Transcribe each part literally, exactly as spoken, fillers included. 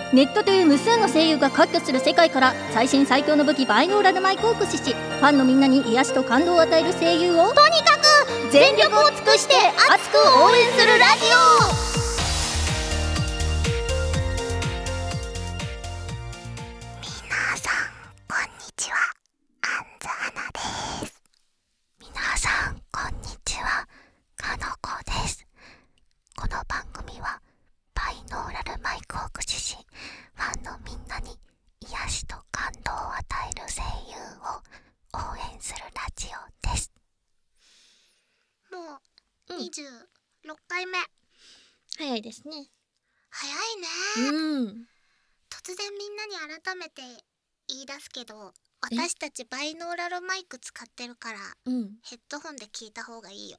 ネットという無数の声優が割拠する世界から最新最強の武器バイノーラルマイクを駆使し、ファンのみんなに癒しと感動を与える声優をとにかく全力を尽くして熱く応援するラジオ。 皆さんこんにちは、アンズハナです。皆さんこんにちは、かのこです。この番組はバイノーラルマイクを駆使し、ファンのみんなに癒しと感動を与える声優を応援するラジオです。もうにじゅうろっかいめ、 早いですね。 早いね、 うん、 突然みんなに改めて言い出すけど、私たちバイノーラルマイク使ってるから、 うん、 ヘッドホンで聞いた方がいいよ。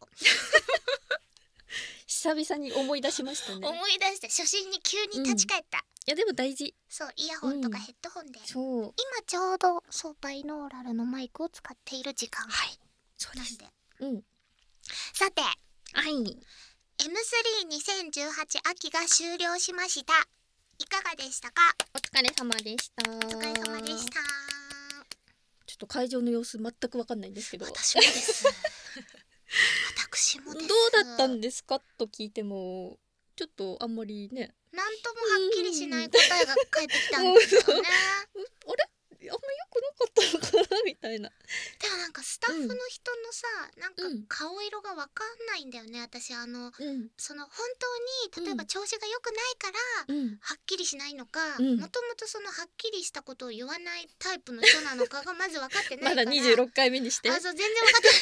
久々に思い出しましたね。 思い出して初心に急に立ち返った、 うん、いやでも大事。そう、 イヤホンとかヘッドホンで、 うん、そう今ちょうどそうバイノーラルのマイクを使っている時間、 はい、そうです。 なんで、 うん、 さて、 はい、 エムスリーにせんじゅうはち 秋が終了しました。いかがでしたか？ お疲れ様でした。 お疲れ様でした。 ちょっと会場の様子全く分かんないんですけど、 私もです私もです。 どうだったんですかと聞いてもちょっとあんまりね、 なんともはっきりしない答えが返ってきたんですよね。 あれあんま良くなかったのかなみたいな。 でもなんかスタッフの人のさ、うん、なんか顔色がわかんないんだよね、私。あの、うん、その本当に例えば調子が良くないから、うん、はっきりしないのか、もともとそのはっきりしたことを言わないタイプの人なのかがまず分かってないからまだにじゅうろっかいめにして、あ、そう、全然分かってない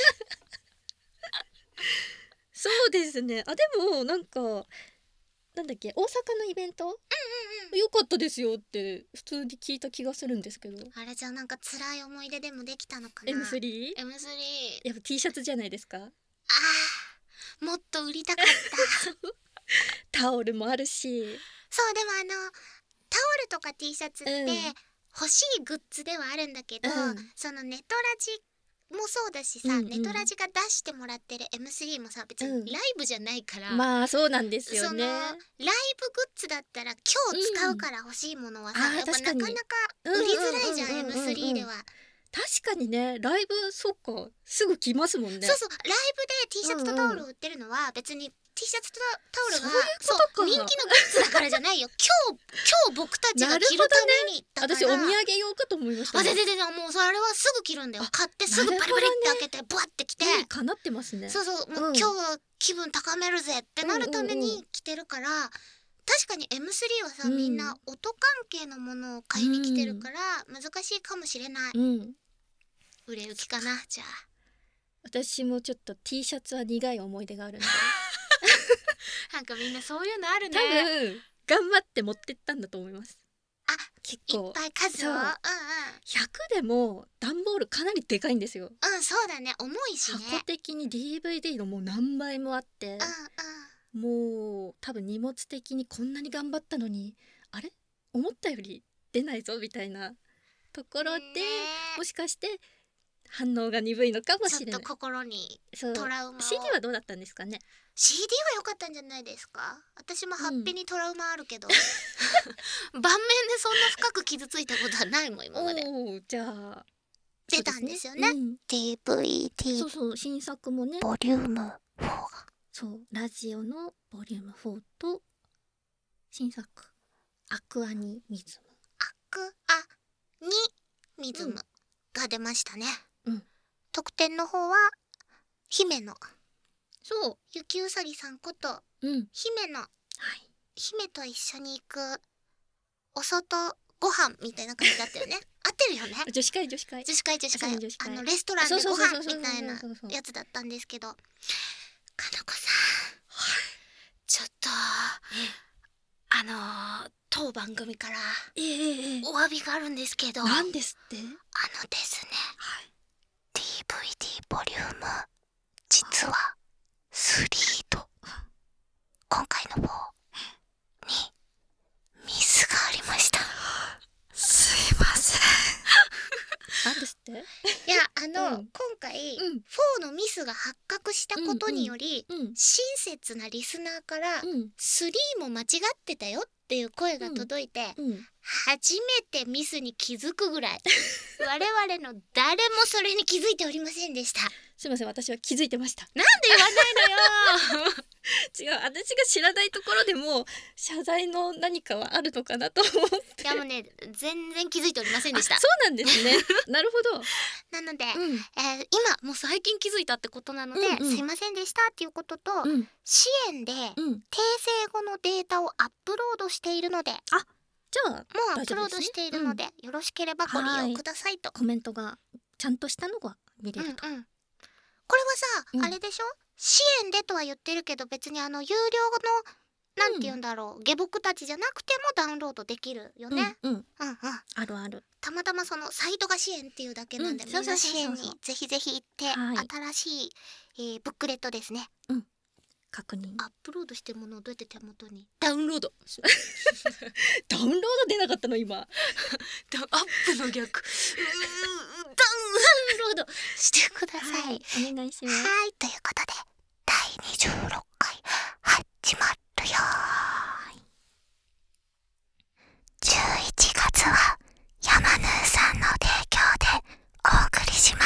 そうですね。あ、でもなんかなんだっけ、大阪のイベント、うんうんうん、よかったですよって普通に聞いた気がするんですけど、 あれじゃあなんか辛い思い出でもできたのかな。 エムスリー？ エムスリーやっぱ T シャツじゃないですか。あー、もっと売りたかったタオルもあるし。 そう、でもあのタオルとか T シャツって欲しいグッズではあるんだけど、うん、そのネトラジもそうだしさ、うんうん、ネトラジが出してもらってる エムスリー もさ、別にライブじゃないから、うん、 まあそうなんですよね。 そのライブグッズだったら今日使うから欲しいものはさ、うん、やっぱなかなか売りづらいじゃん、 エムスリー では。 確かにね、ライブそっかすぐ来ますもんね。そうそう、 ライブで T シャツとタオルを売ってるのは別に T シャツとタオルがそういう人気のグッズだからじゃないよ。今日今日僕たちが着るためにだから、 ね、私お土産用かと思いました、ね。 あ、ででででもうそれはすぐ着るんだよ。買ってすぐパリパリって開けてバッて着て、 いいかなってますね。そうそう、 もう、うん、今日気分高めるぜってなるために着てるから、うんうんうん、確かに エムスリー はさ、うん、みんな音関係のものを買いに来てるから難しいかもしれない、うん、売れ行きかな。じゃあ私もちょっと T シャツは苦い思い出があるんでなんかみんなそういうのあるね。 多分頑張って持ってったんだと思います。 あ、結構いっぱい数を、うんうん、 ひゃくでも段ボールかなりでかいんですよ。 うん、そうだね、重いしね。 箱的に ディーブイディー のもう何倍もあって、うんうん、もう多分荷物的にこんなに頑張ったのにあれ思ったより出ないぞみたいなところで、もしかして反応が鈍いのかもしれない。 ちょっと心にトラウマを。 シーディー はどうだったんですかね。 シーディー は良かったんじゃないですか。私もハッピーにトラウマあるけど、うん、盤面でそんな深く傷ついたことはないもん今まで。 お、じゃあ出たんですよね、うん、ディーブイディー。 そうそう、新作もね、 ボリュームフォーが、 そうラジオのボリュームフォーと新作アクアニミズム、 アクアニミズムが出ましたね、うん、特典の方は姫の、 そう雪うさぎさんこと、うん、姫の、はい、姫と一緒に行くお外ご飯みたいな感じだったよね合ってるよね。 女子会女子会女子会女子会、あのレストランでご飯みたいなやつだったんですけど、かなこさん、はい、ちょっとあのー、当番組からお詫びがあるんですけど。 何ですって？あのですね、はい、ディーブイディー ボリューム実はスリーと今回の方にミスがありました。すいません何ですって？いや、あの、うん、今回、うん、フォーのミスが発覚したことにより、うんうんうん、親切なリスナーから、うん、スリーも間違ってたよっっていう声が届いて、うんうん、初めてミスに気づくぐらい我々の誰もそれに気づいておりませんでした。 すいません、私は気づいてました。 なんで言わないのよ違う、私が知らないところでも謝罪の何かはあるのかなと思って。 いやもうね、全然気づいておりませんでした。 そうなんですねなるほど。 なので、 うん、 えー、今もう最近気づいたってことなので、うんうん、すいませんでしたっていうことと、うん、支援で、うん、訂正後のデータをアップロードしているので、 あ、じゃあもうアップロードしているので、うん、よろしければご利用くださいと。 コメントがちゃんとしたのが見れると、 うんうん、これはさ、うん、あれでしょ、支援でとは言ってるけど、別にあの有料のなんて言うんだろう、うん、下僕たちじゃなくてもダウンロードできるよね。 うんうん、うんうん、あるある。 たまたまそのサイトが支援っていうだけなんで、うん、みんな支援にぜひぜひ行って、はい、新しい、えー、ブックレットですね、 うん、確認。 アップロードしてるものをどうやって手元にダウンロードダウンロード出なかったの今アップの逆ダウンロードしてください、はい、 お願いします。 はい、ということでだいにじゅうろっかい始まるよー。じゅういちがつはヤマヌーさんの提供でお送りします。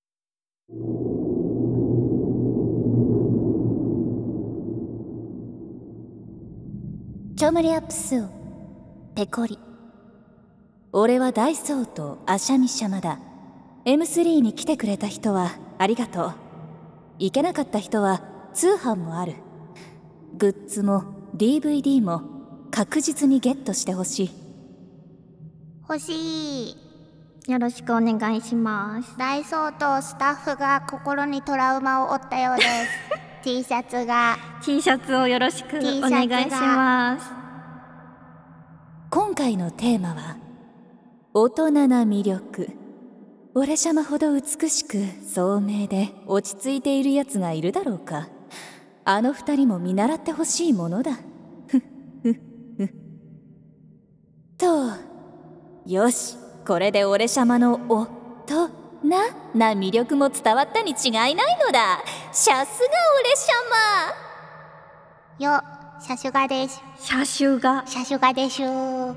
ちょむりアップスをペコリ。俺はダイソーとアシャミシャマだ。 エムスリー に来てくれた人はありがとう。行けなかった人は通販もある。グッズも ディーブイディー も確実にゲットしてほしい。 欲しい。 よろしくお願いします。 ダイソーとスタッフが心にトラウマを負ったようですT シャツが T シャツをよろしくお願いします。 今回のテーマは大人な魅力。俺様ほど美しく聡明で落ち着いているやつがいるだろうか。あの二人も見習ってほしいものだふっふっふと、よし、これで俺様のおとなな魅力も伝わったに違いないのだ。さすが俺様よ。シャシュガです。 シャシュガシャシュガでしゅー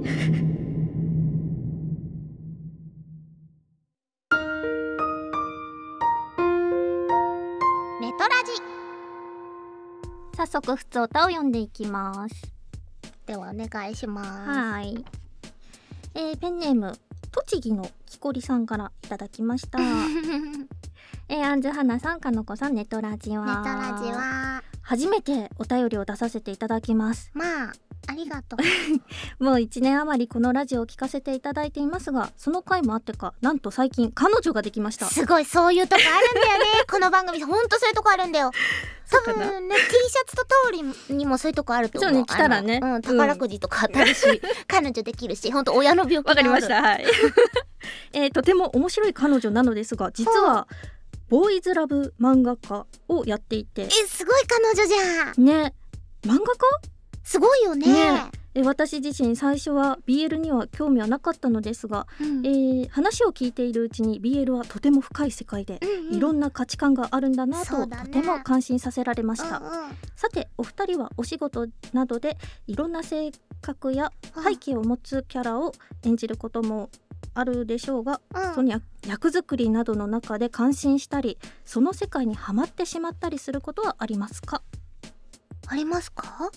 ネトラジ。 早速ふつおたを読んでいきます。 ではお願いします。 はい、えー、ペンネーム栃木のきこりさんからいただきましたえー、アンズハナさん、かのこさん、ネトラジはネトラジは初めてお便りを出させていただきます。 まあありがとうもういちねん余りこのラジオを聞かせていただいていますが、その回もあってか、なんと最近彼女ができました。 すごい、そういうとこあるんだよねこの番組ほんとそういうとこあるんだよ。多分ね T シャツとタオルにもそういうとこあると思う。 そうね、来たらね、 うん、宝くじとか当たるし、うん、彼女できるし、ほんと親の病気がある。 わかりました、はい、えー、とても面白い彼女なのですが、実はボーイズラブ漫画家をやっていて。 え、すごい彼女じゃんね。漫画家すごいよ ね, ねえ私自身最初は ビーエル には興味はなかったのですが、うん、えー、話を聞いているうちに ビーエル はとても深い世界で、うんうん、いろんな価値観があるんだなと、ね、とても感心させられました、うんうん、さてお二人はお仕事などでいろんな性格や背景を持つキャラを演じることもあるでしょうが、うん、その役作りなどの中で感心したり、その世界にはまってしまったりすることはありますか？ ありますか？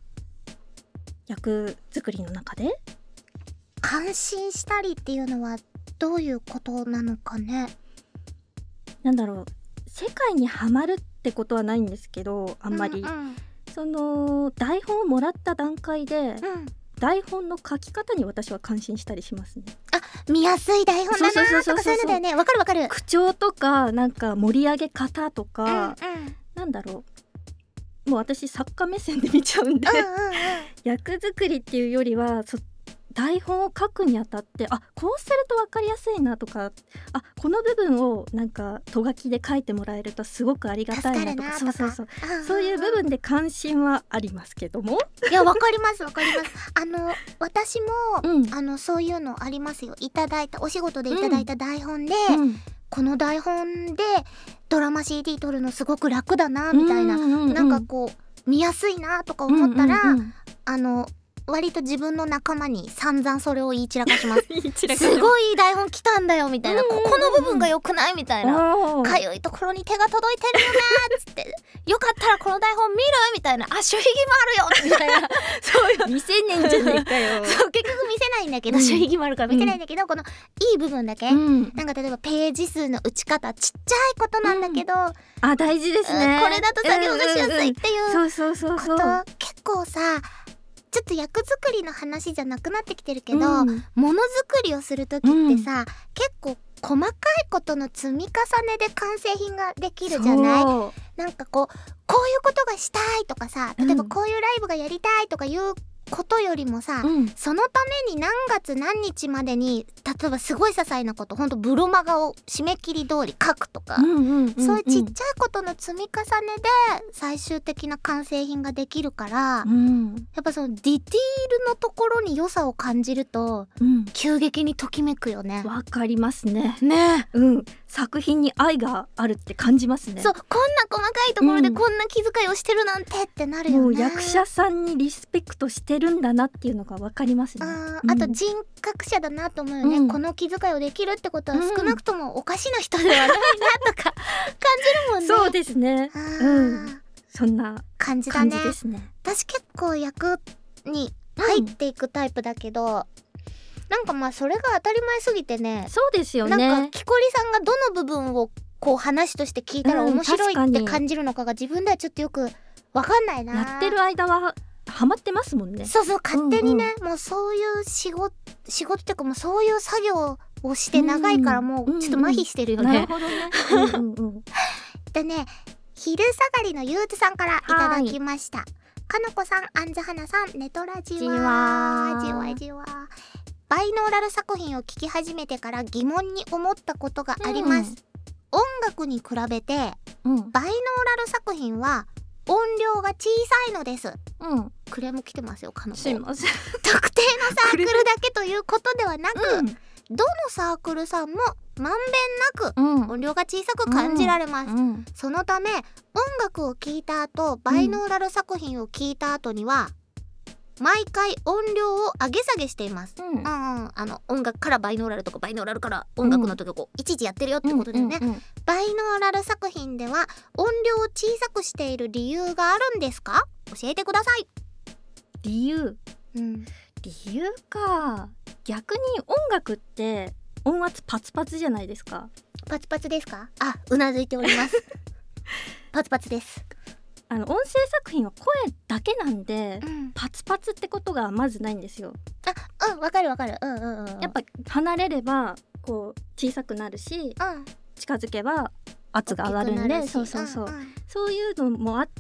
役作りの中で感心したりっていうのはどういうことなのかね。 なんだろう、世界にはまるってことはないんですけど、あんまり、うんうん、その台本をもらった段階で、うん、台本の書き方に私は感心したりしますね。 あ、見やすい台本だなとかそういうのだよね。わかるわかる。 口調とかなんか盛り上げ方とか、うんうん、なんだろう、もう私作家目線で見ちゃうんで、うんうんうん、役作りっていうよりはそ台本を書くにあたって、あ、こうすると分かりやすいなとか、あ、この部分をなんかと書きで書いてもらえるとすごくありがたいなとか、そうそうそう、うんうん、そういう部分で関心はありますけどもいや、分かります分かりますあの私も、うん、あのそういうのありますよ。いただいたお仕事でいただいた台本で、うん、この台本でドラマ シーディー 撮るのすごく楽だなみたいな、うんうんうん、なんかこう見やすいなとか思ったら、うんうんうん、 あの割と自分の仲間に散々それを言い散らかします言い散らかしますすごいいい台本来たんだよみたいな、 うんうんうんここの部分が良くないみたいな、 おーかゆいところに手が届いてるよねっつってよかったらこの台本見るみたいな、あ、守秘義務あるよみたいなそういう未成年じゃねえかよそう結局見せないんだけど、 うん守秘義務あるから見せないんだけど、このいい部分だけ、 うんなんか例えばページ数の打ち方ちっちゃいことなんだけど、 あ、大事ですね。 これだと作業がしやすいっていうそうそうそうそう。 こと結構さ、ちょっと役作りの話じゃなくなってきてるけど、 うんものづくりをする時ってさ、結構細かいことの積み重ねで完成品ができるじゃない。 そうなんかこうこういうことがしたいとかさ、例えばうんこういうライブがやりたいとかいうことよりもさ、 うんそのために何月何日までに例えばすごい些細なこと、ほんとブロマガを締め切り通り書くとか、 うんうんうんうん、 そういうちっちゃいことの積み重ねで最終的な完成品ができるから、 うんやっぱそのディティールのところに良さを感じるとうん、 急激にときめくよね。 わかりますね。 ねうん、作品に愛があるって感じますね。 そう、こんな細かいところでうんこんな気遣いをしてるなんてってなるよね。 もう役者さんにリスペクトしてるんだなっていうのがわかりますね。 あうんーあと人格者だなと思うよね、 うんこの気遣いをできるってことは少なくともおかしな人ではないなとか感じるもんね。 そうですね。 あーうん、そんな感じだね。 感じですね。 私結構役に入っていくタイプだけど、なんかまあそれが当たり前すぎてね、 そうですよなんかね。 木こりさんがどの部分をこう話として聞いたらうん面白い確かにって感じるのかが自分ではちょっとよくわかんないな。 やってる間はハマってますもんね。 そうそう、勝手にね、もうそういう仕事仕事っていうかもうそういう作業をして長いからもうちょっと麻痺してるよね。 なるほどね。うんうんうん。 でね、昼下がりのゆうつさんからいただきました。かのこさん、あんずはなさん、ネトラジじワわーじわじわ。バイノーラル作品を聴き始めてから疑問に思ったことがあります。 うん音楽に比べてうんバイノーラル作品は音量が小さいのです。 うん。 クレーム来てますよ、かのこ。 すいません。 特定のサークルだけということではなく、 うんどのサークルさんもまんべんなくうん音量が小さく感じられます。 うんそのため音楽を聴いた後、バイノーラル作品を聴いた後には、毎回音量を上げ下げしています。 うんうんうん、あの音楽からバイノーラルとかバイノーラルから音楽の時をこういちいちやってるよってことだよね。 うんうんうんバイノーラル作品では音量を小さくしている理由があるんですか？教えてください。 理由うん、 理由か。逆に音楽って音圧パツパツじゃないですか。 パツパツですか？あ、うなずいております。パツパツです。 あの音声作品は声だけなんで、 うん、 パツパツってことがまずないんですよ。 あ、うん、わかるわかる。うんうんうん。 やっぱ離れればこう小さくなるし、 うん、 近づけば圧が上がるんで、そうそうそう、 んんそういうのもあって、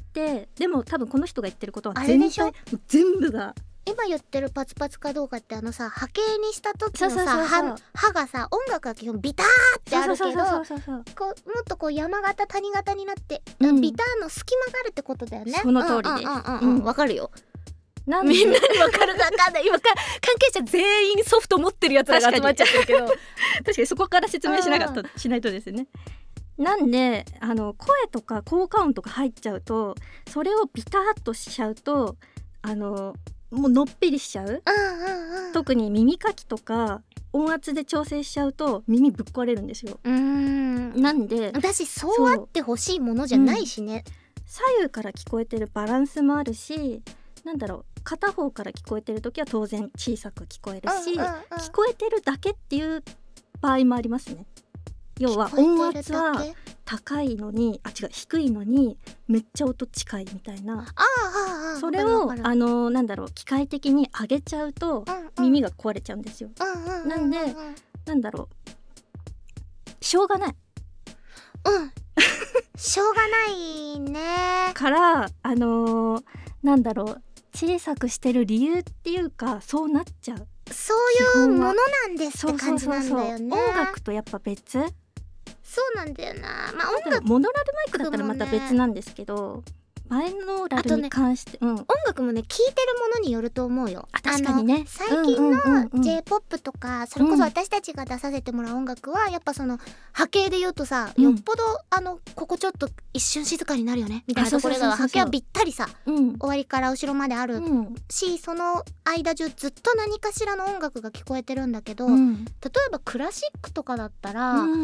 でも多分この人が言ってることはあれ全でしょ体全部が今言ってるパツパツかどうかってあのさ、波形にした時のさ、 そうそうそうそう歯歯がさ、音楽が基本ビターってあるけど、 そうそうそうそうこうもっとこう山形谷形になって、 うんビターの隙間があるってことだよね。 その通りですうんうんうんうんうんわかるよ。 なんでみんなにわかるかわかんない。今か関係者全員ソフト持ってるやつらが集まっちゃってるけど、 確かにそこから説明しなかったしないとですね。なんであの声とか効果音とか入っちゃうと、それをビターっとしちゃうとあのもうのっぺりしちゃう。 うんうんうん。 特に耳かきとか音圧で調整しちゃうと耳ぶっ壊れるんですよ。 うーん。 なんで私そうあってほしいものじゃないしね。 左右から聞こえてるバランスもあるし、なんだろう、片方から聞こえてる時は当然小さく聞こえるし、 うんうんうん聞こえてるだけっていう場合もありますね。要は聞こ音えてるだけ圧は高いのに、あ違う低いのにめっちゃ音近いみたいな、 ああああああそれをわかるわかあのなんだろう、機械的に上げちゃうとるうんうん耳が壊れちゃうんですよ。 うんうんうんうんなんでなんだろう、しょうがないうんしょうがないね。 からあのーなんだろう、小さくしてる理由っていうかそうなっちゃう。 そういうものなんですって感じなんだよね。 音楽とやっぱ別。 そうなんだよな。まあ音楽モノラルマイクだったらまた別なんですけど、 バイノーラルに関して、ね、うん、 音楽もね聴いてるものによると思うよ。 あ、確かにね。 最近の ジェイポップ とか、それこそ私たちが出させてもらう音楽は、うん、やっぱその波形で言うとさ、うん、よっぽどあのここちょっと一瞬静かになるよねみたいなところが波形はぴったりさ、うん、終わりから後ろまである、うん、し、その間中ずっと何かしらの音楽が聞こえてるんだけど、うん、例えばクラシックとかだったら、うん、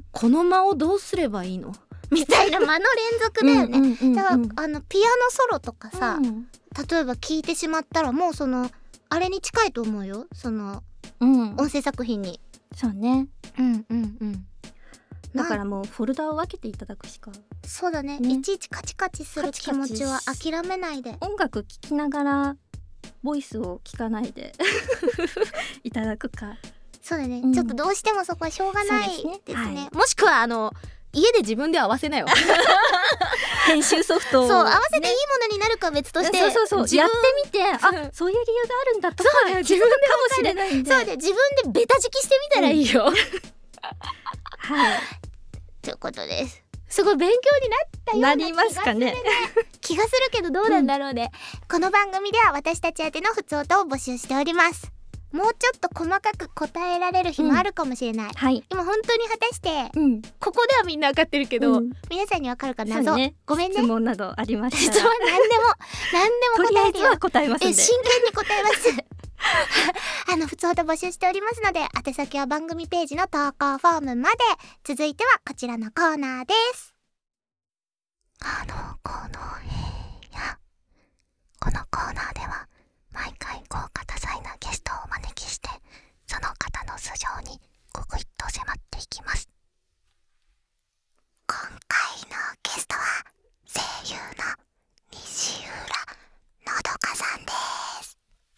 この間をどうすればいいのみたいな間の連続だよね。うんうんうんうん、だからあのピアノソロとかさ、うん、例えば聴いてしまったらもうそのあれに近いと思うよ、その、うん、音声作品に。 そうね。 うんうんうん。 だからもうフォルダを分けていただくしか。 そうだね。ね、いちいちカチカチする気持ちは諦めないで。 音楽聴きながらボイスを聞かないでいただくか。 そうだね、うん。ちょっとどうしてもそこはしょうがないですね。ですね、はい、 もしくはあの。家で自分で合わせなよ編集ソフトを、ね、 そう合わせていいものになるかは別として、 そうそうそうやってみて、あ、そういう理由があるんだとか自分でかもしれないんで、 そうで自分でベタ敷きしてみたらいいよ、うん、 はいということです。すごい勉強になったような気がするね。気がするけどどうなんだろうね、うん、この番組では私たち宛てのふつおたを募集しております。もうちょっと細かく答えられる日もあるかもしれない、うん、はい、今本当に果たして、うん、ここではみんな分かってるけど、うん、皆さんに分かるか謎、ね、ごめんね。 質問などありましたら質問何でも何でも答えるよ。 とりあえずは答えますんで、 真剣に答えますあの普通と募集しておりますので、宛先は番組ページの投稿フォームまで。続いてはこちらのコーナーです。 あの子の部屋。このコーナーでは毎回豪華多彩なゲストをお招きして、その方の素性にぐぐいっと迫っていきます。 今回のゲストは声優の西浦のどかさんです。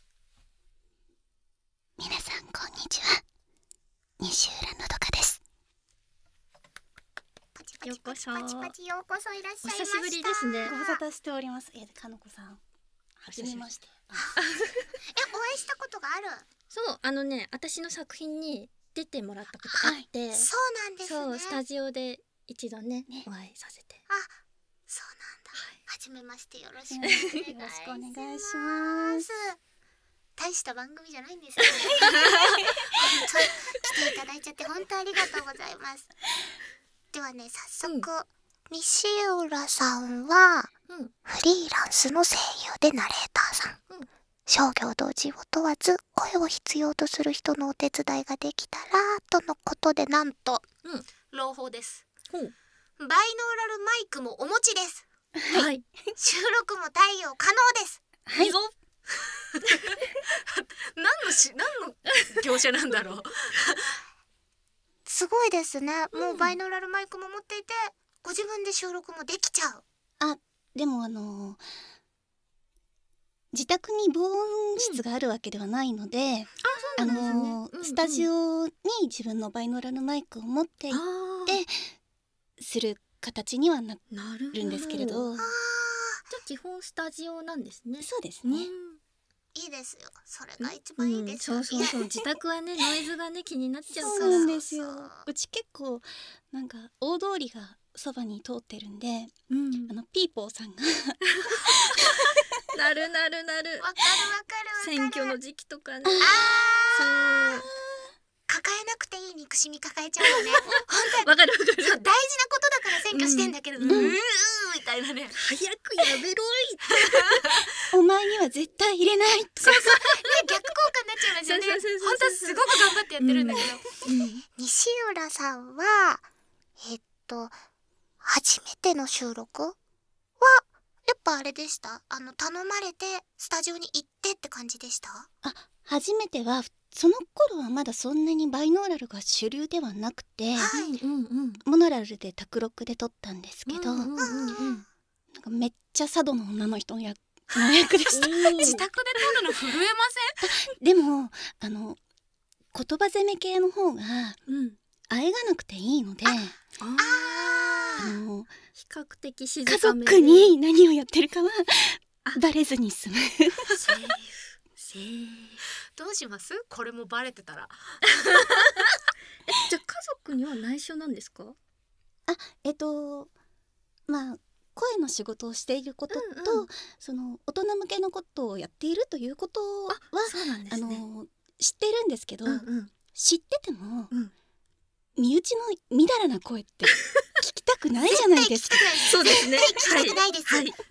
皆さんこんにちは、西浦のどかです。 パチパチパチパチパチ、ようこそいらっしゃいました。 お久しぶりですね。 ご無沙汰しております。えー、かのこさん、はじめまして。 え、お会いしたことがある？ そう、あのね、私の作品に出てもらったことあって、はい、 そうなんですね。 そう、スタジオで一度ね、ね、お会いさせて。 あ、そうなんだ。はい、はじめまして、よろしくお願いします。よろしくお願いします。大した番組じゃないんですよね。本当来ていただいちゃって本当ありがとうございます。ではね、早速、うん、西浦さんは、うん、フリーランスの声優でナレーターさん、うん、商業同時を問わず声を必要とする人のお手伝いができたらとのことで、なんと、 うん、 朗報です、 うん、 バイノーラルマイクもお持ちです。 はい、 収録も対応可能です。 はい、ぞ何のし何の業者なんだろうすごいですね、うん、もうバイノーラルマイクも持っていて、ご自分で収録もできちゃう。 あ、でもあのー、自宅に防音室があるわけではないので、うん、あ、 そうなんですね、 あのーうんうん、スタジオに自分のバイノーラルマイクを持って行ってする形にはなるんですけれど、 あ、じゃあ基本スタジオなんですね。 そうですね、うん、 いいですよ、それが一番いいですよ、 うん、そうそうそう、自宅はねノイズがね気になっちゃうから。 そうなんですよ。うち結構なんか大通りがそばに通ってるんで、うん、あのピーポーさんがなるなるなる、 わかるわかるわかる。 選挙の時期とかね、 あ、そう抱えなくていい憎しみ抱えちゃうよね本当わかるわかる、 そう大事なことだから選挙してんだけど、うん、うーんみたいなね、 早くやめろいお前には絶対入れないとか、 そうそう、ね、逆効果になっちゃいますよね。本当はすごく頑張ってやってるんだけど、うんうん、西浦さんはえっと初めての収録はやっぱあれでした？あの頼まれてスタジオに行ってって感じでした？ あ、初めてはその頃はまだそんなにバイノーラルが主流ではなくて、はい、うんうん、モノラルで卓録で撮ったんですけど、うんうんうん、なんかめっちゃ佐渡の女の人の役の役でした自宅で撮るの震えません？ でもあの言葉攻め系の方が、うん、あえがなくていいので、ああの比較的静かめで家族に何をやってるかはバレずに済む。セーフセーフ。どうします？これもバレてたらえ、じゃあ家族には内緒なんですか？ あ、えっとまあ声の仕事をしていることと、うんうん、その大人向けのことをやっているということは あ,、ね、あの知ってるんですけど、うんうん、知ってても、うん、身内のみだらな声って聞きたくないじゃないですか。 そうですね。 聞きたくないです。はいはい、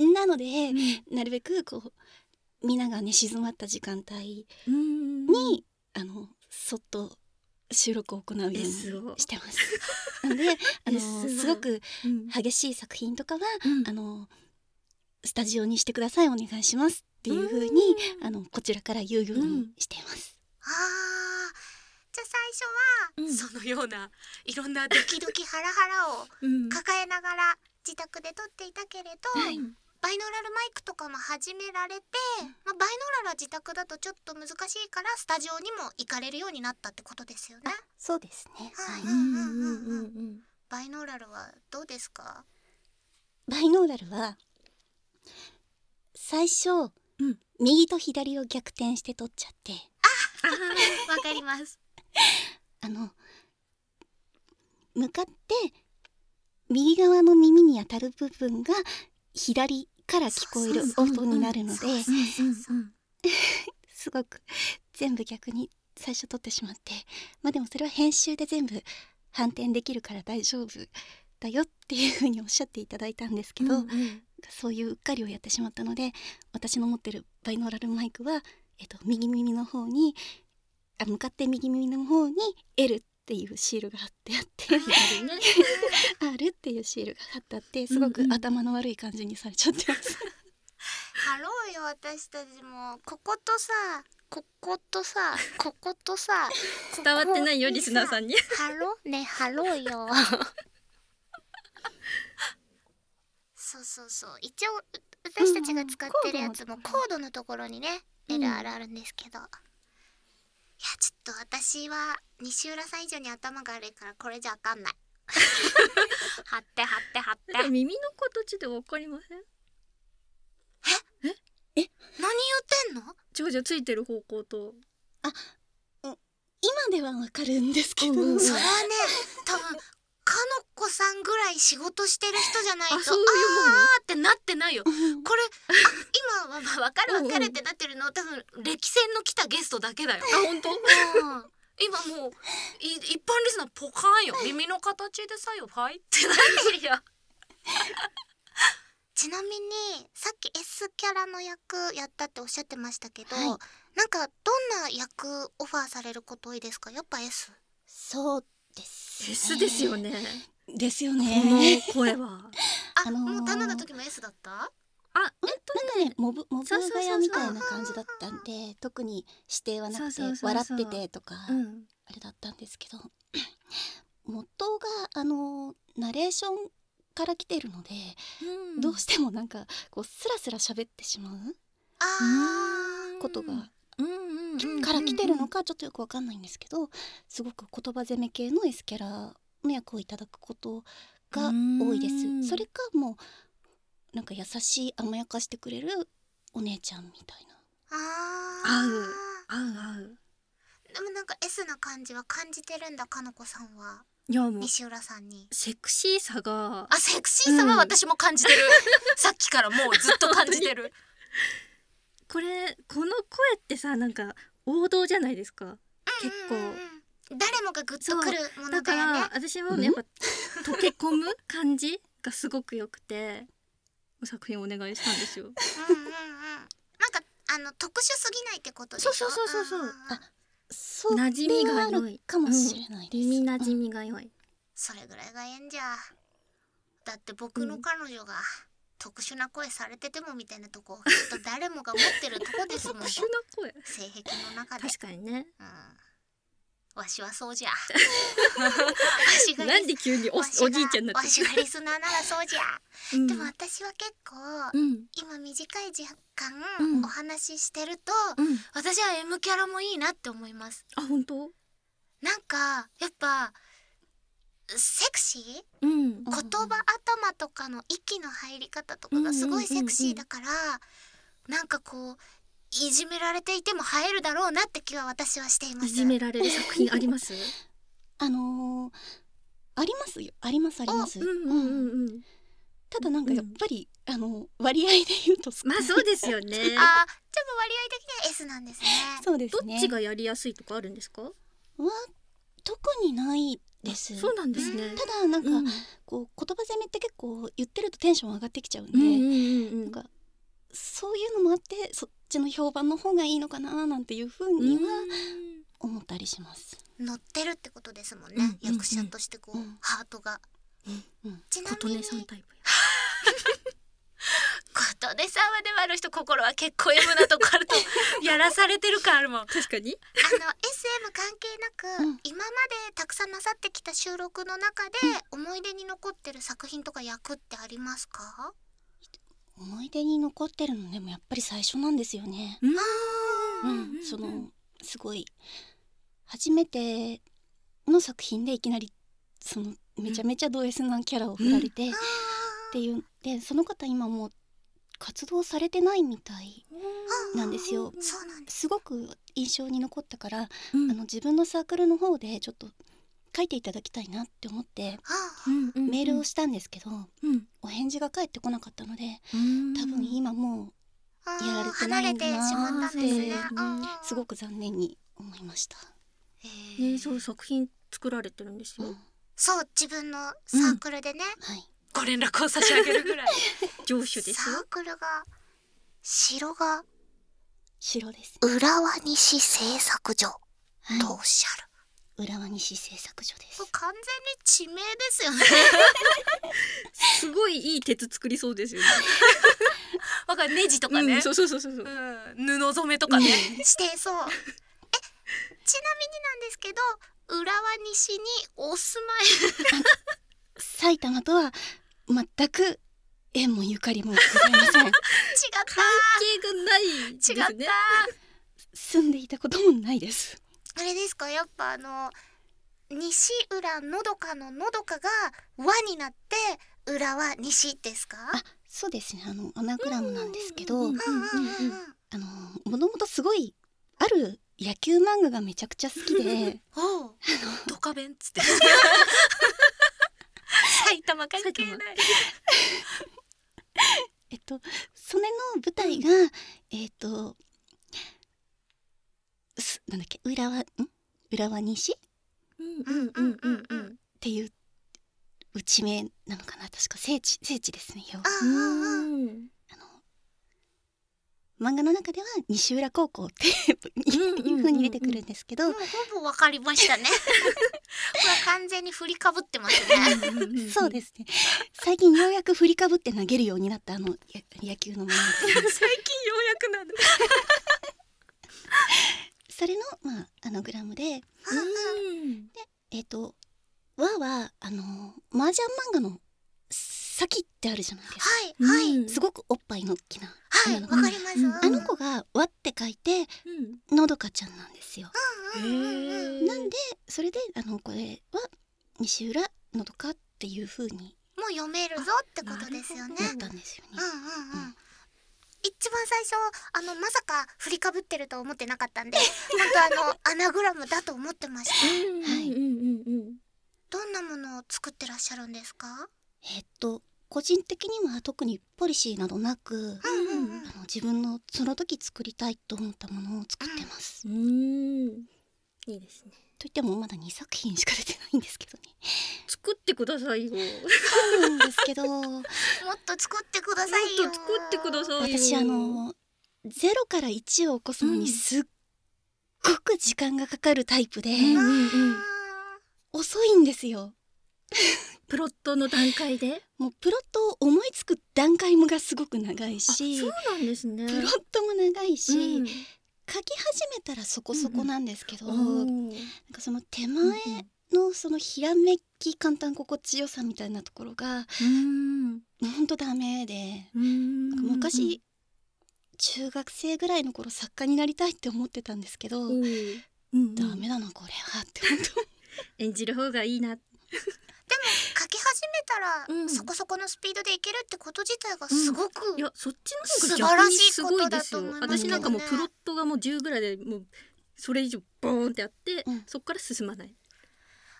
なので、うん、なるべくこうみんながね静まった時間帯にあのそっと収録を行うようにしてます。なのであのすごく激しい作品とかは、うん、あのスタジオにしてくださいお願いしますっていう風にあのこちらから言うようにしています。 うん、あじゃあ最初は、うん、そのようないろんなドキドキハラハラを抱えながら自宅で撮っていたけれど、うん、バイノーラルマイクとかも始められて、まあ、バイノーラルは自宅だとちょっと難しいからスタジオにも行かれるようになったってことですよね。 そうですね。 はい。うんうんうんうん。バイノーラルはどうですか？ バイノーラルは最初、うん、右と左を逆転して撮っちゃって。 あ、わかります。 あの向かって右側の耳に当たる部分が左から聞こえる音になるのですごく全部逆に最初撮ってしまって、まあでもそれは編集で全部反転できるから大丈夫だよっていう風におっしゃっていただいたんですけど、うんうん、そういううっかりをやってしまったので、私の持ってるバイノーラルマイクは、えっと、右耳の方にあ向かって右耳の方に エル っていうシールが貼ってあってアール っていうシールが貼ってあって、すごく頭の悪い感じにされちゃってます。 ハローよ、私たちもこことさこことさこことさ伝わってないよリスナーさんに。 ハローねハローよ。そうそうそう、一応私たちが使ってるやつもコードのところにね、うん、エルアール あるんですけど、いやちょっと私は西浦さん以上に頭が悪いからこれじゃあかんない。貼って貼って貼って。 耳の形でわかりません？ えええ何言ってんの？ じゃあじゃあついてる方向とあ、うん、今ではわかるんですけど、うん、 それはね多分かのこさんぐらい仕事してる人じゃないと あ, あーってなってないよ。これあ今はまあ分かる分かるってなってるの多分歴戦の来たゲストだけだよ。 あ本当？うん今もうい一般リスナーポカーンよ。耳の形でさよファイってなってるよ。ちなみにさっき S キャラの役やったっておっしゃってましたけど、はい、なんかどんな役オファーされること多いですか？やっぱ S？ そうですね。 S ですよね。 ですよね。 この声はあ、あのー、もう頼んだ時も S だった？ あ、本当にね、モブモブガヤみたいな感じだったんで、特に指定はなくて笑っててとか、うん、あれだったんですけど、元があのナレーションから来てるので、うん、どうしてもなんかこうスラスラ喋ってしまうことがから来てるのかちょっとよくわかんないんですけど、すごく言葉攻め系の S キャラの役をいただくことが多いです。それかもうなんか優しい甘やかしてくれるお姉ちゃんみたいな。 あ合う合う合う。 でもなんか S な感じは感じてるんだかのこさんは。 いやもう西浦さんにセクシーさがあセクシーさは私も感じてる、うん、さっきからもうずっと感じてる。 これこの声ってさなんか王道じゃないですか、うんうんうん、結構誰もがグッとくるものだよね。 だから私もねやっぱ溶け込む感じがすごく良くて作品をお願いしたんですよ。うんうんうん、 なんかあの特殊すぎないってことでしょ。 そうそうそうそうそう。 あ、そう馴染みが良いかもしれないです。 耳馴染みが良い、うん。 それぐらいがええんじゃ。だって僕の彼女が特殊な声されててもみたいなとこ、きっと誰もが持ってるとこですもん。 特殊な声。 性癖の中で。 確かにね。 うん。わしはそうじゃ。 なんで急に お, おじいちゃんになってる。 わしがリスナーならそうじゃ。うん、でも私は結構、うん、今短い時間、うん、お話ししてると、うん、私は M キャラもいいなって思います。 あ、本当？ なんかやっぱセクシー、うん、言葉頭とかの息の入り方とかがすごいセクシーだから、うんうんうんうん、なんかこういじめられていても映えるだろうなって気は私はしています。 いじめられる作品あります？ あのー、ありますよ、ありますあります。 うんうんうんうん。 ただなんかやっぱり、うん、あの割合で言うとまあそうですよね。あ、 じゃあもう割合的には S なんですね。 そうですね。 どっちがやりやすいとかあるんですか？は特にないです。 そうなんですね。 ただなんか、うん、こう言葉攻めって結構言ってるとテンション上がってきちゃうんで、うんうんうん、なんかそういうのもあってそっちの評判の方がいいのかななんていうふうには思ったりします。 乗ってるってことですもんね、うんうんうん、役者としてこう、うん、ハートが、 うんうん、ちなみに琴音さんタイプや琴音さんはでもある人心は結構 M なとこあるとやらされてる感あるもん。 確かにあの エスエム 関係なく、うん、今までたくさんなさってきた収録の中で、うん、思い出に残ってる作品とか役ってありますか？ 思い出に残ってるのでもやっぱり最初なんですよね。うん、うん、そのすごい初めての作品でいきなりそのめちゃめちゃド S なキャラを振られて、うん、っていうでその方今もう活動されてないみたいなんですよ。 そうなんです。 すごく印象に残ったから、うん、あの自分のサークルの方でちょっと書いていただきたいなって思って、うん、メールをしたんですけど、うん、お返事が返ってこなかったので、うん、多分今もうやられてないんだなって、ね、すごく残念に思いました。 ね、そう作品作られてるんですよ、うん、 そう自分のサークルでね、うんはい、ご連絡を差し上げるぐらい上手ですよ。 サークルが城が城です、 ね、浦和西製作所、はい、とおっしゃる。 浦和西製作所です。 完全に地名ですよねすごいいい鉄作りそうですよねわかる、ネジとかね、 うん、そうそうそうそう、うん、 布染めとかね、うん、してそう。えちなみになんですけど浦和西にお住まい埼玉とは全く縁もゆかりもございません。違った、関係がないですね。 違った、 住んでいたこともないです。 あれですか、やっぱあの西浦のどかののどかが和になって浦和西ですか？ あ、そうですね、あのアナグラムなんですけど、あのもともとすごいある野球漫画がめちゃくちゃ好きでおうドカベンっつって埼玉関係ないえっとそれの舞台が、うん、えっとなんだっけ浦和ん浦和西っていう地名なのかな、確か聖地聖地ですね。要はあの漫画の中では西浦高校っていう風に出てくるんですけど、 もうほぼわかりましたねこれは完全に振りかぶってますねそうですね、最近ようやく振りかぶって投げるようになったあの野球の漫画です最近ようやくなのそれのまあアナグラムで、うん、でえっ、ー、と和はあの麻雀漫画のサキってあるじゃないですか。 はいはい、 すごくおっぱいの大きな、 はい、わかります、うん、 あの子が和って書いて、うん、のどかちゃんなんですよ。 うんうんうんうん、 なんでそれであのこれは西浦のどかっていう風にもう読めるぞってことですよね。 なったんですよね。 うんうんうんうん、一番最初あのまさか振りかぶってると思ってなかったんで本当あのアナグラムだと思ってました。はい、うんうんうん、どんなものを作ってらっしゃるんですか？ えっと個人的には特にポリシーなどなく、うんうんうん、あの自分のその時作りたいと思ったものを作ってます。 うん、うんいいですね。 といってもまだにさく品しか出てないんですけどね。 作ってくださいよ。 そうなんですけどもっと作ってくださいよ。 もっと作ってくださいよ。 私あのゼロからいちを起こすのにすっごく時間がかかるタイプで、うんうんうん、遅いんですよプロットの段階でもうプロットを思いつく段階もがすごく長いし、 そうなんですね、 プロットも長いし、うん、書き始めたらそこそこなんですけど、うんうん、なんかその手前のそのひらめき簡単心地よさみたいなところが、うん、ほんとダメで、うん、なんか昔中学生ぐらいの頃作家になりたいって思ってたんですけど、うんうん、ダメだなこれはって本当演じる方がいいな。 でも書き始めたら、うん、そこそこのスピードでいけるってこと自体がすごく、うん、 いやそっちの方が逆にすごいですよ。私なんかもうプロットがもうじゅうぐらいでもうそれ以上ボーンってやって、うん、そっから進まない。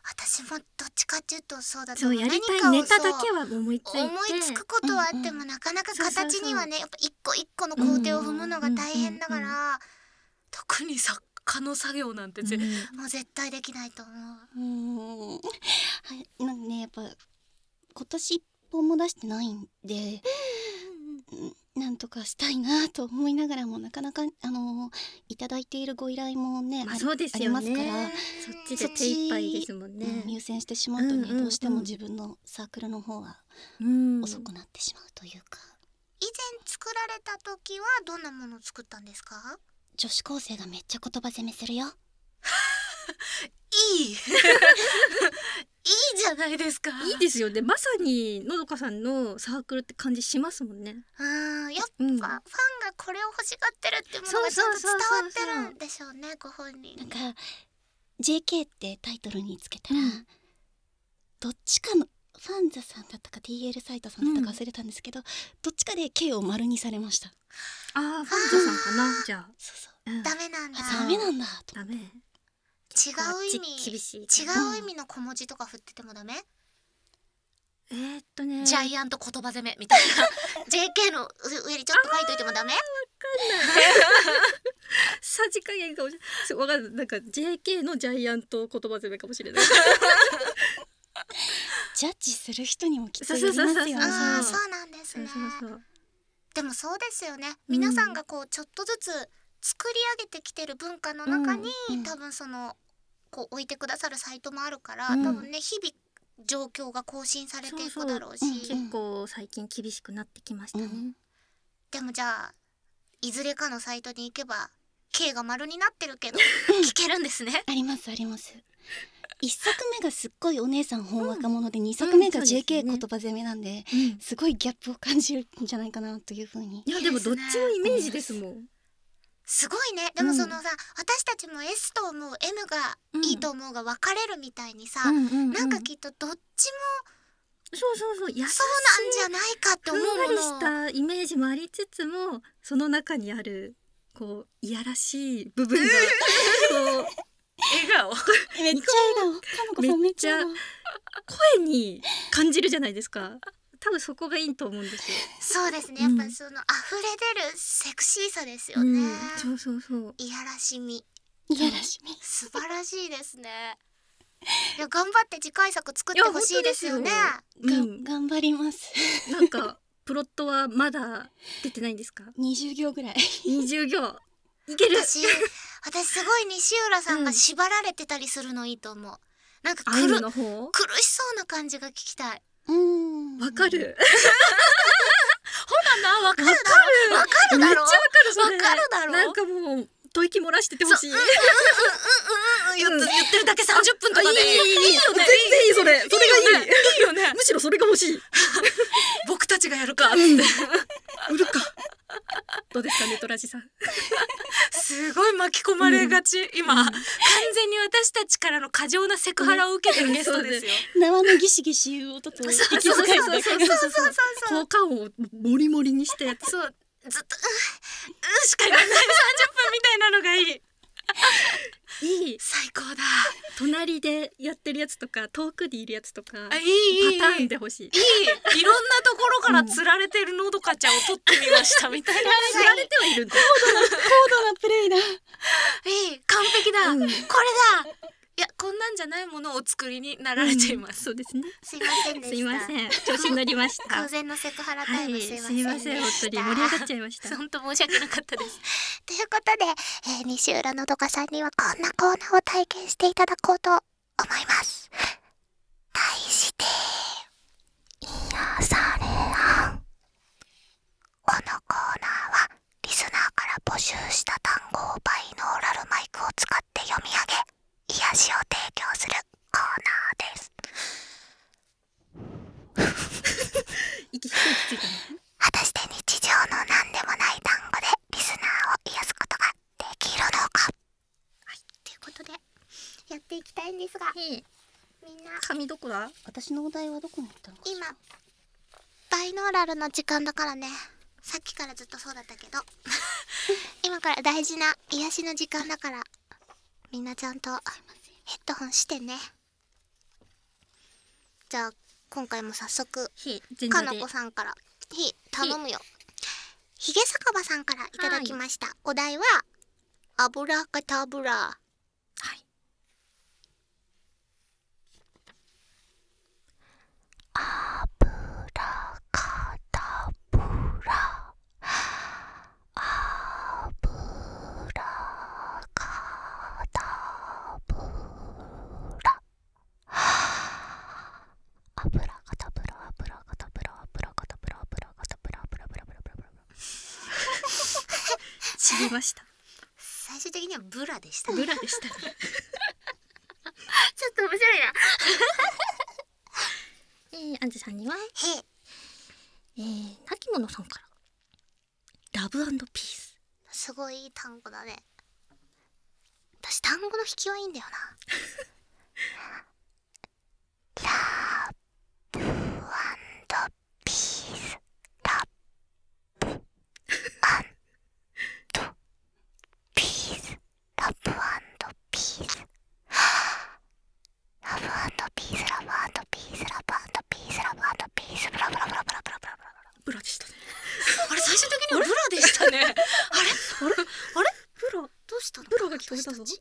私もどっちかっていうとそうだとそう思う。 やりたいネタだけは思いついて思いつくことはあっても、うん、なかなか形にはねやっぱ一個一個の工程を踏むのが大変だから、うんうんうんうん、特に作家の作業なんて、うん、もう絶対できないと思う。うんはい、なんかねやっぱ今年一本も出してないんで、うん、なんとかしたいなと思いながらもなかなかあのいただいているご依頼もね、 まあ、そうですよね、 ありますからそっちで手一杯ですもんね、 うん、優先してしまうとね、うんうんうん、どうしても自分のサークルの方は遅くなってしまうというか、 以前作られた時はどんなものを作ったんですか？ 女子高生がめっちゃ言葉攻めするよいいいいじゃないですか。 いいですよね。まさにのどかさんのサークルって感じしますもんね。 あーやっぱ、うん、ファンがこれを欲しがってるっていうものがちゃんと伝わってるんでしょうね、ご本人に。 なんか ジェーケー ってタイトルにつけたら、うん、どっちかのファンザさんだったか ディーエル サイトさんだったか忘れたんですけど、うん、どっちかで K を丸にされました。 あーファンザさんかな。じゃあそうそう、うん、ダメなんだ。 ダメなんだと。 ダメ。 違う意味厳しい、 違う意味の小文字とか振っててもダメ？ えー、っとねジャイアント言葉攻めみたいなジェーケー の上にちょっと書いといてもダメ？わかんないさじ加減かもしれない。わかんない。なんか ジェーケー のジャイアント言葉攻めかもしれないジャッジする人にもきっとよりますよね。 ああそうなんですね。そうそうそう。でもそうですよね、皆さんがこうちょっとずつ作り上げてきてる文化の中に、うん、多分そのこう置いてくださるサイトもあるから、うん、多分ね日々状況が更新されていくだろうし、 そうそう、うん、結構最近厳しくなってきましたね、うん、 でもじゃあいずれかのサイトに行けば K が丸になってるけど聞けるんですね。 ありますあります。いっさくめがすっごいお姉さんほんわかもので、うん、にさくめが ジェーケー 言葉攻めなんで、うん、すごいギャップを感じるんじゃないかなというふうに。 いやでもどっちもイメージですもん。 すごいね。でもそのさ、うん、私たちも エス と思う エム がいいと思うが分かれるみたいにさ、うんうんうんうん、なんかきっとどっちもそうそうそう、優しいそうなんじゃないかって思うもの。 ふんわりしたイメージもありつつも、その中にあるこういやらしい部分がこう笑顔めっちゃ笑顔めっちゃめっちゃ声に感じるじゃないですか。多分そこがいいと思うんですよ。 そうですね、やっぱその溢れ出るセクシーさですよね、うん、 そうそうそう、 いやらしみいやらしみ素晴らしいですね。いや頑張って次回作作ってほしいですよね。 うん、頑張りますなんかプロットはまだ出てないんですか？ にじゅうぎょうぐらいにじゅうぎょういける。 私私すごい西浦さんが縛られてたりするのいいと思う、うん、なんかくるの方苦しそうな感じが聞きたい。 うーんわかるほらな、わかるだろわかるだろめっちゃわかるそれ。 わかるだろなんかもう吐息漏らしててほしい。 うんうんうんうんうん言ってるだけさんじゅっぷんとかでいいよね。 全然いいそれ。それがいい。 いいよね。 むしろそれが欲しい。 僕たちがやるかって売るか。どうですかネトラジさん。 すごい巻き込まれがち、うん、今、うん、完全に私たちからの過剰なセクハラを受けてるゲストですよ。 縄のギシギシ言う音と息遣いでそうそうそうそうそう効果音をモリモリにしたやつ。 そうずっとうんうんしか言わないさんじゅっぷんみたいなのがいい。 いい最高だ。 隣でやってるやつとか遠くにいるやつとかあいいいいパターンで欲しい。いいいろんなところから釣られてるのどかちゃんを撮ってみましたみたいな。 釣られてはいるんだ。 高度な高度なプレイだ。 いい完璧だ、うん、これだ。いやこんなんじゃないものをお作りになられています、 うん、そうですね。 すいませんでした。 すいません調子に乗りました。 当然のセクハラタイム、はい、すいませんすいません本当に盛り上がっちゃいました。 本当申し訳なかったですということで、えー、西浦のどかさんにはこんなコーナーを体験していただこうと思います。題して癒されあん。このコーナーはリスナーから募集した単語をバイノーラルマイクを使って読み上げ癒しを提供するコーナーです。 息一息ついたね。 果たして日常の何でもない単語でリスナーを癒すことができるのか。はい、ということでやっていきたいんですが、みんな紙どこだ？ 私のお題はどこに行ったのかしら。 今バイノーラルの時間だからね。さっきからずっとそうだったけど今から大事な癒しの時間だからみんなちゃんとヘッドホンしてね。 じゃあ今回も早速ひかのこさんからひ頼むよ。ひげ酒場さんからいただきました。お題はアブラカタブラ。はい。 アブラカタブラ、アブラカタブラ、アブラカタブラ、アブラカタブラ、アブラカタブラ、アブラカタブラ、アブラブラブラブラブラ。 知りました。 最終的にはブラでした。 ブラでしたね。 ちょっと面白いな。 えー、アンジュさんには、 へえー、なきものさんからラブ&ピース。 すごいいい単語だね。私単語の引きはいいんだよな。 ラブ&ピース、ラブ&ピース、ラブ&ピース、ラブ&ピース、ラブ&ピース、ラブ&ピース、ラブ&ピース、ブラブラブラブラブラブラブラ。 ブラでしたね。 あれ最終的にはブラでしたね。あれあれあれブラどうしたの？ ブラが聞こえたぞ。 私たち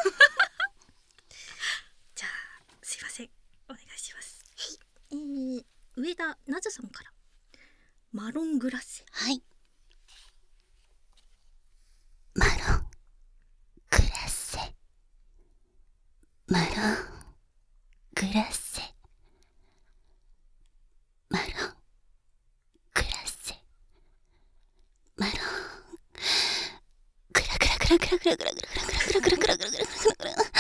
じゃあすいません、お願いします。えー、上田なずさんからマロングラッセ。 はい。 マロングラッセ、マロングラッセ、マロングラッセ、マロングラグラグラグラグラグラグラグラグラグラグラグラグラグラグラ。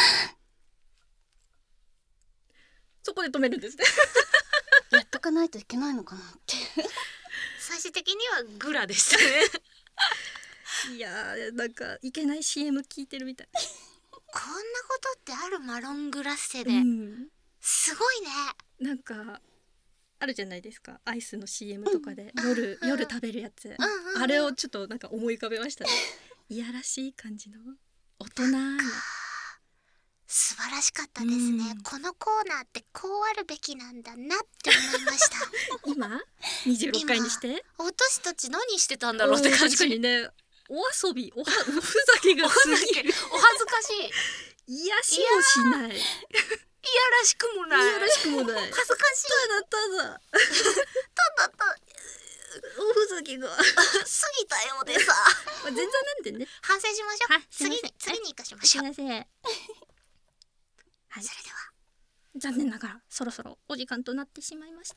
そこで止めるんですね。 やっとかないといけないのかなって。 最終的にはグラでしたね。 いやー、なんかいけない シーエム 聞いてるみたい。 こんなことってある？マロングラッセで、 うん、 すごいね。 なんかあるじゃないですか、アイスの シーエム とかで、うん、夜、うん、夜食べるやつ、うん、あれをちょっとなんか思い浮かべましたね。いやらしい感じの大人な。 素晴らしかったですね、うん、このコーナーってこうあるべきなんだなって思いました。 今にじゅうろっかいにして私たち何してたんだろうって感じにね。 お遊び、おは、おふざけがすぎる。 お恥ずかしい。 癒しもしない。いやらしくもない。 いやらしくもない。 恥ずかしい。 ただただ。 ただただ。 おふざけが。過ぎたようでさ。 全然なんでね。 反省しましょう。 はい、 次に、次に生かしましょう。 すいません。はい、それでは残念ながらそろそろお時間となってしまいました。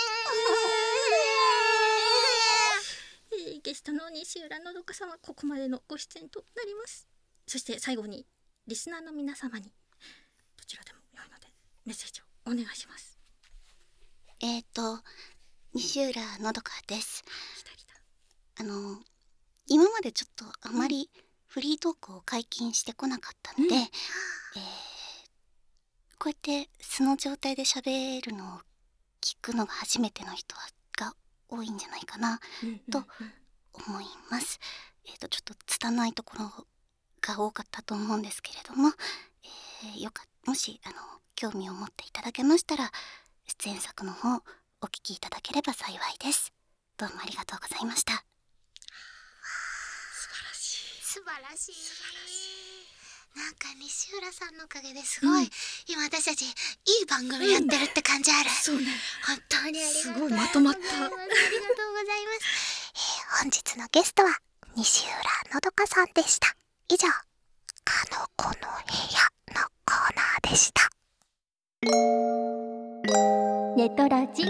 えー、ゲストの西浦のどかさんはここまでのご出演となります。そして最後にリスナーの皆様にどちらでも良いのでメッセージをお願いします。 えーと西浦のどかです。 来た来た。 あの今までちょっとあまりフリートークを解禁してこなかったんで、うん、えーこうやって素の状態で喋るのを聞くのが初めての人が多いんじゃないかなと思います。えーとちょっと拙いところが多かったと思うんですけれども、えー、よかもしあの興味を持っていただけましたら出演作の方お聞きいただければ幸いです。どうもありがとうございました。 素晴らしい素晴らしい素晴らしい。なんか西浦さんのおかげですごい、うん、今私たちいい番組やってるって感じある、うん、 そうね、 本当にありがとうございます。 すごいまとまった。ありがとうございます、 えー、本日のゲストは西浦のどかさんでした。以上、かのこの部屋のコーナーでした。 ネトラジ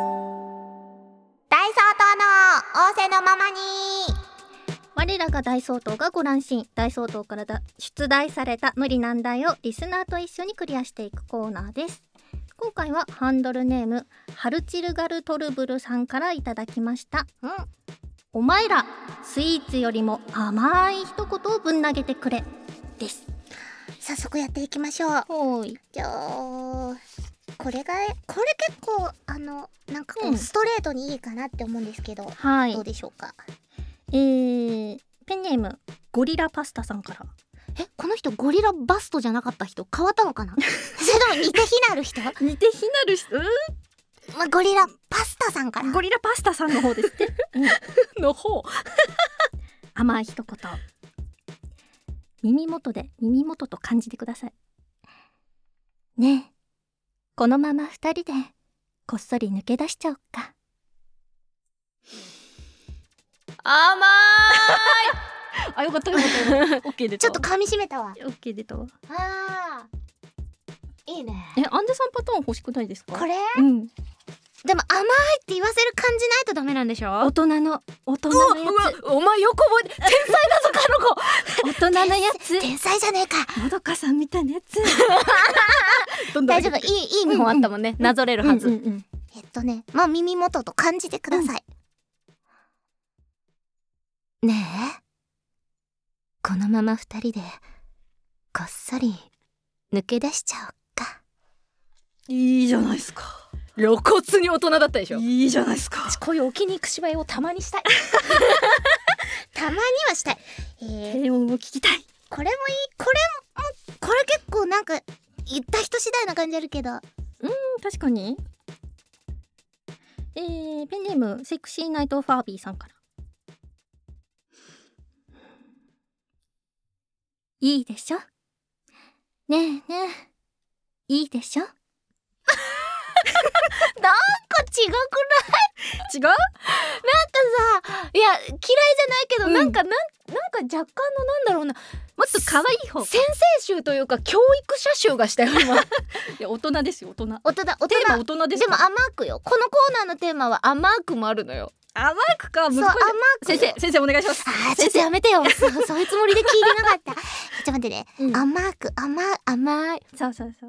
大総統の仰せのままに。 我らが大総統がご乱心、大総統からだ出題された無理難題をリスナーと一緒にクリアしていくコーナーです。今回はハンドルネームハルチルガルトルブルさんからいただきました、うん、お前らスイーツよりも甘い一言をぶん投げてくれです。 早速やっていきましょう。 ほい。 じゃあこれがこれ結構あのなんかこうストレートにいいかなって思うんですけど、 はい、 どうでしょうか。 えー、ペンネームゴリラパスタさんから、 え、この人ゴリラバストじゃなかった人変わったのかなそれとも似て非なる人似て非なる人、 ま、ゴリラパスタさんから。 ゴリラパスタさんの方ですって、の方甘い一言、耳元で耳元と感じてください。ねえ、このまま二人でこっそり抜け出しちゃおっか。 甘いあ、よかったよかったオッケー出た。 ちょっと噛み締めたわ。 オッケー出たわ。 あー、いいね。 え、アンデさんパターン欲しくないですか？ これ、 うん、 でも甘いって言わせる感じないとダメなんでしょ？ 大人の大人のやつ。お前よく覚えて、天才だぞこの子大人のやつ、 天才じゃねえか。 もどかさんみたいなやつ大丈夫、いいいい見本あったもんね、なぞれるはず。 うんうんうん、 えっとね、まあ耳元と感じてください、うん、ねえ、このまま二人でこっそり抜け出しちゃおっか。 いいじゃないですか。 露骨に大人だったでしょ。 いいじゃないですか。 こういう置きに行く芝居をたまにしたいたまにはしたい。えー、 平穏を聞きたい。 これもいい、これも、これ結構なんか言った人次第な感じあるけど、 うん、確かに。えー、ペンネームセクシーナイトファービーさんから。いいでしょ、ねえねえ、いいでしょなんか違くない違う？ なんかさ、いや嫌いじゃないけど、うん、なんかなんなんか若干のなんだろうな、 もっと可愛い方、 先生集というか教育者集がしたよ今いや大人ですよ、大人。 大人、大人。 テーマ大人です。 でも甘くよ。このコーナーのテーマは甘くもあるのよ。 甘くか。 そう、甘く。 先生先生お願いします。 あー、ちょっとやめてよ。そ, そういうつもりで聞いてなかった。ちょっと待ってね、うん、甘く甘い甘い。 そうそうそう。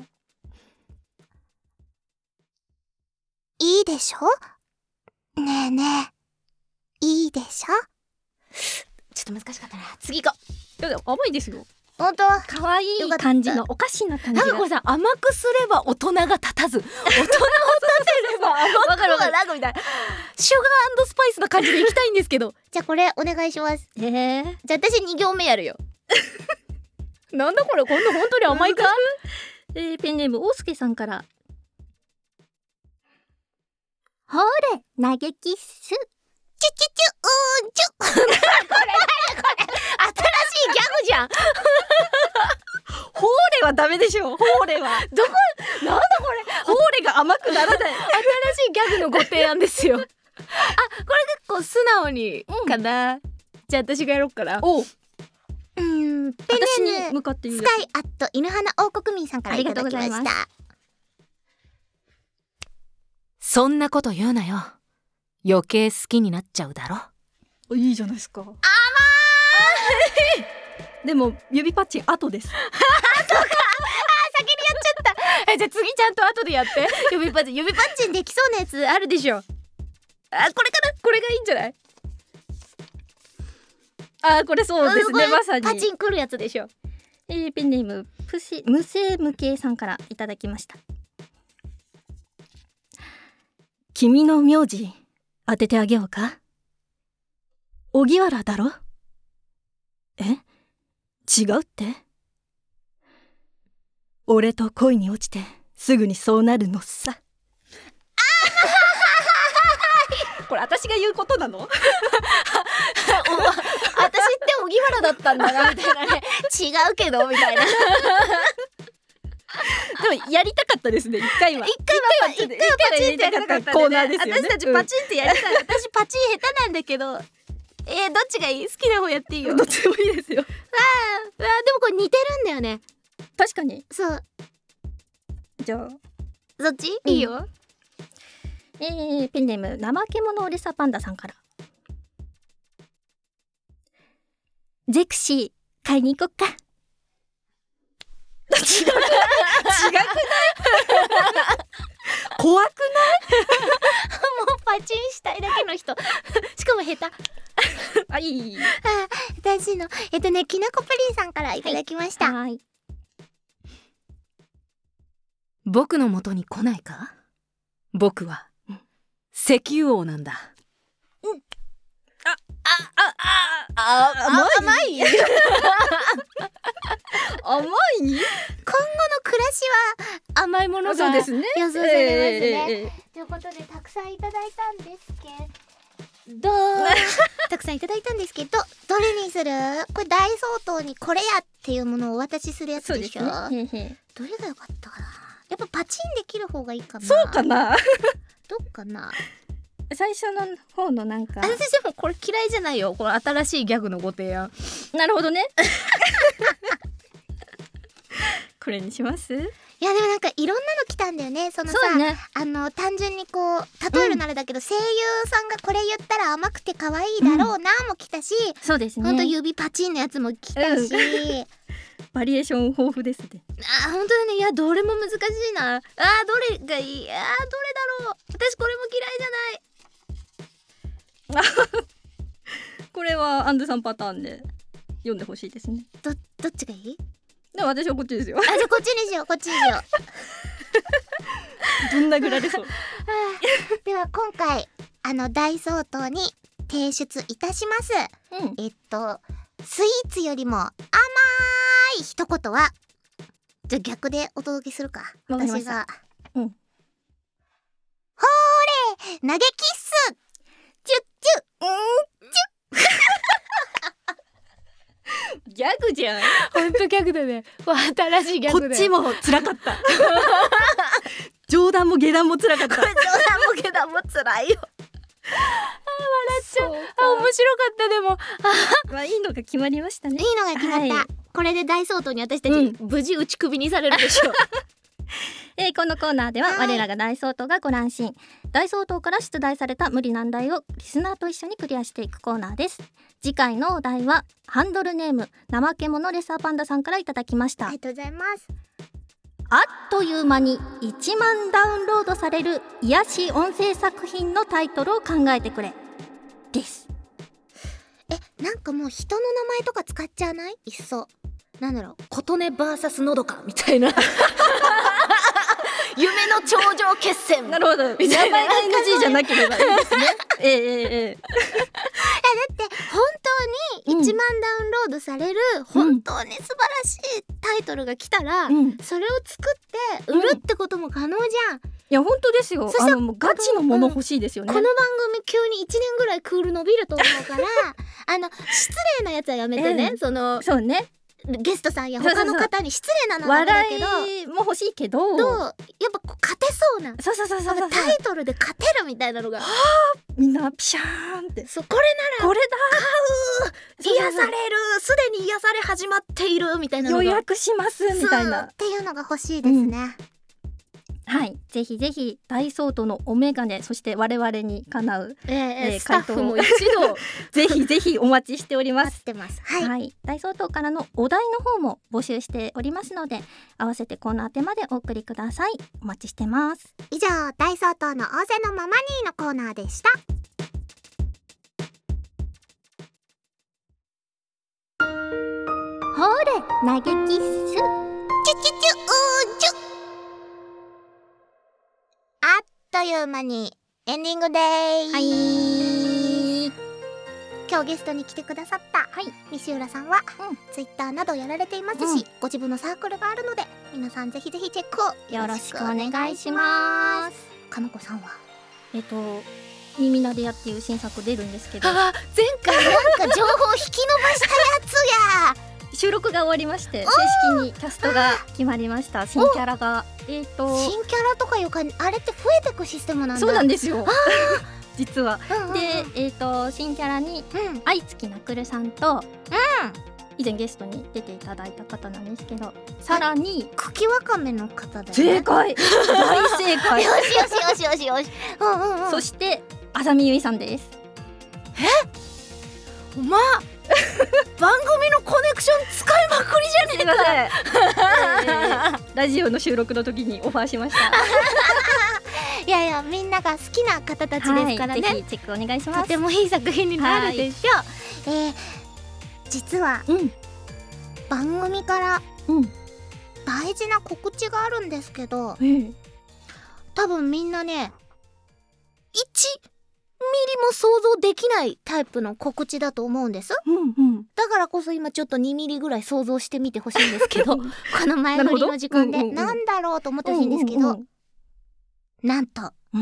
いいでしょ、ねえねえ、いいでしょ。ちょっと難しかったな。次行こう。いや甘いですよ。 本当可愛い感じのおかしな感じが。 なんかこれさ、甘くすれば大人が立たず、大人を立てれば甘くはなくみたいなシュガー&スパイスな感じでいきたいんですけどじゃあこれお願いします。 えー、 じゃあ私に行目やるよなんだこれ、こんな本当に甘いかえー、ペンネーム大輔さんから。 ほれ投げキッスチュチュチュうーんチュこれこれこれ新しいギャグじゃんほーれはダメでしょ。ほーれはどこ、なんだこれ、 ほーれが甘くならない新しいギャグのご提案ですよあ、これ結構素直にかな、うん、じゃあ私がやろうかな。 おう、 うーん、ペンネームスカイアット犬花王国民さんからいただきました。 そんなこと言うなよ、余計好きになっちゃうだろ。 いいじゃないですか。甘いでも指パッチン後ですそうか、あ、先にやっちゃったえ、じゃあ次ちゃんと後でやって指パッチン、指パッチンできそうなやつあるでしょ。あ、 これかな、これがいいんじゃない。 あ、これそうですね、まさにパチンくるやつでしょ。 えー、ペンネームプシ無声無形さんからいただきました。君の名字当ててあげようか。荻原だろ。え、違うって。俺と恋に落ちてすぐにそうなるのさ。これ私が言うことなの私って荻原だったんだなみたいなね違うけどみたいなでもやりたかったですね、一回は。 一回は一回はパチンってやりたかったんでね、 コーナーですよね。 私たちパチンってやりたい、うん、私パチン下手なんだけど、えー、どっちがいい？好きな方やっていいよ。 どっちでもいいですよ。あーあー、でもこれ似てるんだよね。 確かに。 そう。 じゃあそっち、うん、いいよ。 えー、ペンネーム怠け者オレサパンダさんから。ゼクシー買いに行こっか。違くない？違くない？怖くない？ もうパチンしたいだけの人しかも下手あ、いい。 あ、私のえっとね、きなこプリンさんからいただきました。 はい、 僕の元に来ないか。僕は、うん、石油王なんだ。 うん。あ、あ、あ、あ、あ、甘い。甘いそうですね。 予想されますね、 えーえーということでたくさんいただいたんですけどたくさんいただいたんですけど、どれにする？これ大相当にこれやっていうものをお渡しするやつでしょ。 そうですね。へへどれが良かったかな。やっぱパチンできる方がいいかな。 そうかな。 どっかな。 最初の方のなんか。 私でもこれ嫌いじゃないよ。これ新しいギャグのご提案。 なるほどね。これにします？ いやでもなんかいろんなの来たんだよね。そのさ、 そうね、 あの単純にこう例えるならだけど、うん、声優さんがこれ言ったら甘くて可愛いだろうなも来たし、うん、 そうですね。 ほんと指パチンのやつも来たし、うん、 バリエーション豊富ですね。 あ、本当だね。いやどれも難しいな。あー、どれがいい。あー、どれだろう。私これも嫌いじゃない。 これはアンドゥさんパターンで読んでほしいですね。 どどっちがいい？ でも私はこっちですよ。 あ、じゃあこっちにしよう、こっちにしよう。ぶん殴られそう。 では今回あの大相当に提出いたします、うん、えっとスイーツよりも甘い一言は、じゃあ逆でお届けするか。私が、うん、ほーれ投げキッスチュッチュッうんチュッギャグじゃん。 ほんとギャグだね。新しいギャグだよ。 こっちも辛かった。冗談も下段も辛かった。 これ冗談も下段も辛いよ。あ、笑っちゃう。あ、面白かったでも。あ、 まあいいのが決まりましたね。 いいのが決まった。はい、これで大相当に私たち、うん、無事打ち首にされるでしょう。 えー、このコーナーでは我らが大相当がご乱心、大相当から出題された無理難題をリスナーと一緒にクリアしていくコーナーです。次回のお題はハンドルネーム怠け者レッサーパンダさんからいただきました。 ありがとうございます。 あっという間にいちまんダウンロードされる癒し音声作品のタイトルを考えてくれです。 え、なんかもう人の名前とか使っちゃわない？いっそなんだろう、 琴音 ブイエス のどかみたいな。夢の頂上決戦。 なるほど。名前が エヌジー じゃなければいいですね。ええええ。 だって本当にいちまんダウンロードされる、うん、本当に素晴らしいタイトルが来たら、うん、それを作って売るってことも可能じゃん。うん、 いや本当ですよ。あのもうガチのもの欲しいですよね。 この番組急にいちねんぐらいクール伸びると思うから、あの失礼なやつはやめてね。うん、そのそうね。 ゲストさんや他の方に失礼なのはダメだけど、 笑いも欲しいけど、 どうやっぱこう勝てそうな、 そうそうそうそうそう、 タイトルで勝てるみたいなのが、はあ、みんなピシャーンって、 そう、これならこれだ買う、癒される、すでに癒され始まっているみたいなのが予約しますみたいなっていうのが欲しいですね。 うん、はい、ぜひぜひ大相当のお眼鏡、そして我々にかなう、 えーえー、スタッフも一度ぜひぜひお待ちしております。 待ってます、はいはい、大相当からのお題の方も募集しておりますので、合わせてこの宛までお送りください。お待ちしてます。 以上、大相当の仰せのままにのコーナーでした。 ほれ投げキッスチュチュチュうーじゅ。 あっという間にエンディングでーす。 はい、 今日ゲストに来てくださった、はい、西浦さんは、うん、ツイッターなどやられていますし、うん、ご自分のサークルがあるので皆さんぜひぜひチェックをよろしくお願いします。 かのこさんはえっと耳なでやっていう新作出るんですけど、 あ、前回なんか情報引き伸ばしたやつや。 収録が終わりまして正式にキャストが決まりました。新キャラがえっと新キャラとかいうか、あれって増えてくシステムなんだ。 そうなんですよ。実は、 うんうんうん、 でえっと新キャラに、うん、愛月なくるさんと、うん、以前ゲストに出ていただいた方なんですけど、さらに茎わかめの方だよね。 正解。大正解。 よしよしよしよしよし。うんうんうん。 そしてあざみゆいさんです。 え、おま番組のコネクション使いまくりじゃねえか。 えー、ラジオの収録の時にオファーしました。 いやいや、みんなが好きな方たちですからね、 はい、ぜひチェックお願いします。 とてもいい作品になるでしょう。えー、実は、うん、番組から大事な告知があるんですけど、うん、多分みんなねいちミも想像できないタイプの告知だと思うんです、 うんうん、 だからこそ今ちょっとにミリぐらい想像してみてほしいんですけどこの前振りの時間でな、うんうんうん、なんだろうと思ってほしいんですけど、うんうんうん、なんと、うん、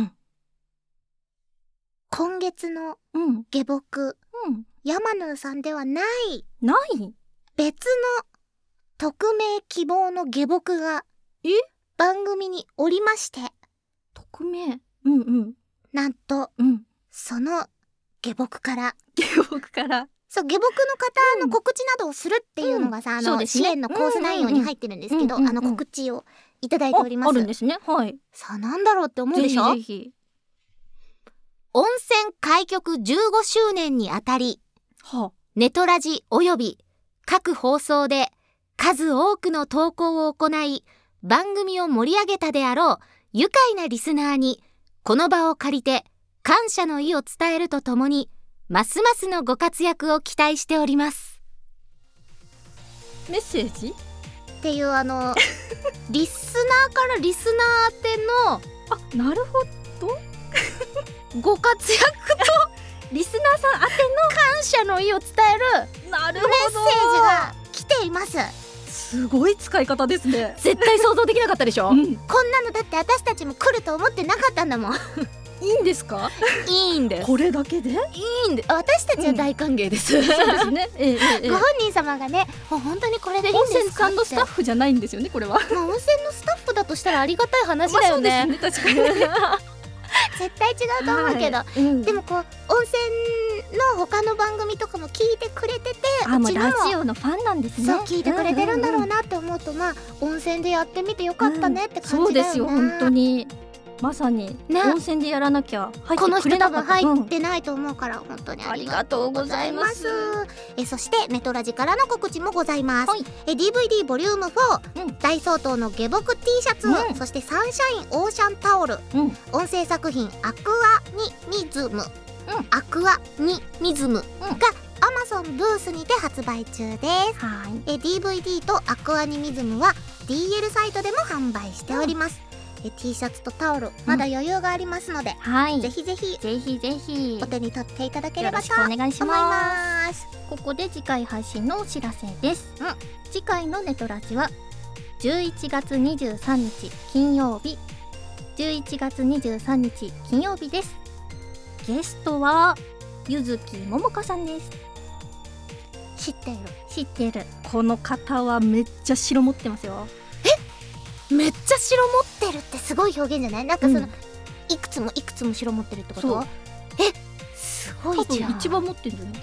今月の下僕、うん、ヤマヌーさんではないない別の匿名希望の下僕がえ番組におりまして、 匿名うんうんなんと、うん、その下僕から下僕からそう下僕の方の告知などをするっていうのがさ、うん、あの、ね、支援のコース内容に入ってるんですけど、うんうんうん、あの告知をいただいております。 あ, あるんですね。はい。 さあなんだろうって思うでしょ。 ぜひぜひ。 温泉開局じゅうごしゅうねんにあたり、はあ、ネトラジおよび各放送で数多くの投稿を行い番組を盛り上げたであろう愉快なリスナーにこの場を借りて感謝の意を伝えるとともにますますのご活躍を期待しております。 メッセージっていうあのリスナーからリスナー宛てのあなるほどご活躍とリスナーさん宛ての感謝の意を伝えるなるほどメッセージが来ています。 すごい使い方ですね。 絶対想像できなかったでしょ、うん、こんなのだって私たちも来ると思ってなかったんだもん。 いいんですか？ いいんです。 これだけで？いいんで、私たちは大歓迎です。 うん、そうですね。ええええ、 ご本人様がね、本当にこれでいいんですかって。温泉さんのスタッフじゃないんですよね、これは。 まあ温泉のスタッフだとしたらありがたい話だよね。 まあ、そうですね、確かに。 絶対違うと思うけど、はい、うん、でもこう温泉の他の番組とかも聞いてくれてて、 あ、うちのラジオのファンなんですね。 そう聞いてくれてるんだろうなって思うと、うんうんうん、まあ温泉でやってみてよかったねって感じだよね、うん、そうですよ本当に。まさに、ね、温泉でやらなきゃ入ってくれなかった。 この人多分入ってないと思うから、うん、本当にありがとうございます。えそしてネトラジからの告知もございます、はい、え ディーブイディー ボリュームフォー、うん、大相当の下僕 T シャツ、うん、そしてサンシャインオーシャンタオル、うん、音声作品アクアニミズム、うん、アクアニミズムが、うん、Amazon ブースにて発売中です。はい、え ディーブイディー とアクアニミズムは ディーエル サイトでも販売しております、うん、え T シャツとタオルまだ余裕がありますので、うんはい、ぜひぜひぜひぜひお手に取っていただければとお願いします。 ここで次回配信のお知らせです、うん、次回のネトラジはじゅういちがつにじゅうさんにち金曜日じゅういちがつにじゅうさんにち金曜日です。ゲストはゆずきももかさんです。知ってる知ってる。 この方はめっちゃ白持ってますよ。 えめっちゃ白持ってるってすごい表現じゃない？なんかその、うん、いくつもいくつも白持ってるってこと？えすごいじゃん。 多分一番持ってるんじゃない？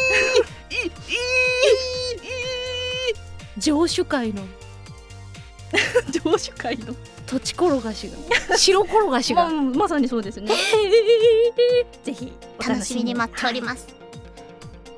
上手界の上手界の土地転がしが白転がしが、 まあ、まさにそうですね。ぜひお楽しみに待っております、はい、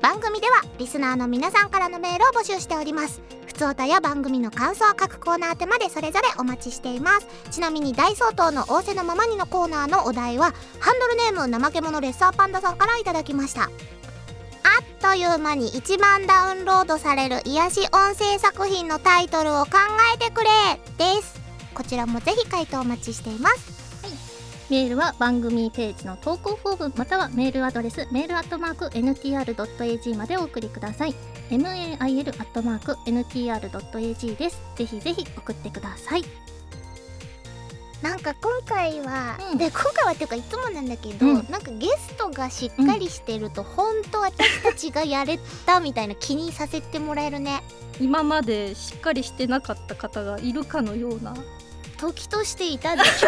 番組ではリスナーの皆さんからのメールを募集しております。ふつおたや番組の感想、各コーナー宛てまでそれぞれお待ちしています。ちなみに大相当の仰せのままにのコーナーのお題はハンドルネーム怠け者レッサーパンダさんからいただきました。あっという間にいちまんダウンロードされる癒し音声作品のタイトルを考えてくれです。こちらもぜひ回答お待ちしています、はい、 メールは番組ページの投稿フォームまたはメールアドレスメールアットマーク エヌティーアールドットエージー までお送りください。 メール アットマーク エヌティーアールドットエージー です。ぜひぜひ送ってください。 なんか今回は、うん、で今回はっていうかいつもなんだけど、うん、なんかゲストがしっかりしてると、うん、本当私たちがやれたみたいな気にさせてもらえるね。 今までしっかりしてなかった方がいるかのような時としていたでしょ。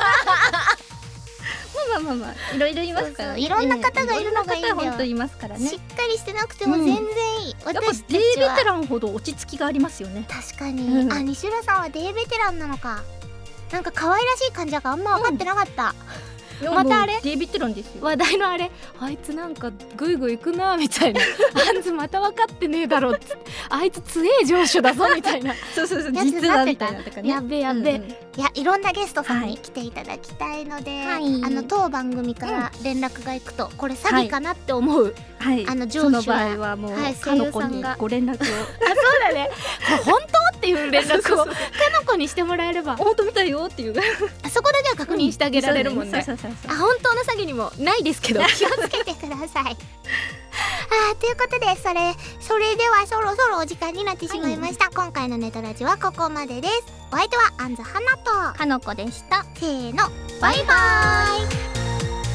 まあまあまあまあいろいろいますから、ね、 いろんな方がいるのがいいんだよ。 本当いますからね。 しっかりしてなくても全然いい、うん、私たちはやっぱデーベテランほど落ち着きがありますよね。 確かに、うん、あ西浦さんはデーベテランなのか。なんか可愛らしい感じがあんま分かってなかった、 うん、またあれデイビッドランですよ。 話題のあれあいつなんかグイグイ行くなみたいなあんずまた分かってねえだろってあいつ強え上司だぞみたいなそうそうそう実はみたいなとかね。 やべやべ、うんうん、いやいろんなゲストさんに来ていただきたいので、はい、あの当番組から連絡がいくと、うん、これ詐欺かなって思う、 はい、 あの上司はその場合はもう、はい、かの子にご連絡をあそうだねこれ本当っていう連絡をかの子にしてもらえれば本当見たよっていうそこだけは確認してあげられるもんね。あ、本当の詐欺にもないですけど気をつけてください。あー、ということでそれそれではそろそろお時間になってしまいました、はい、今回のネトラジはここまでです。お相手はあんずはなとかのこでした。 せーの、バイバーイ。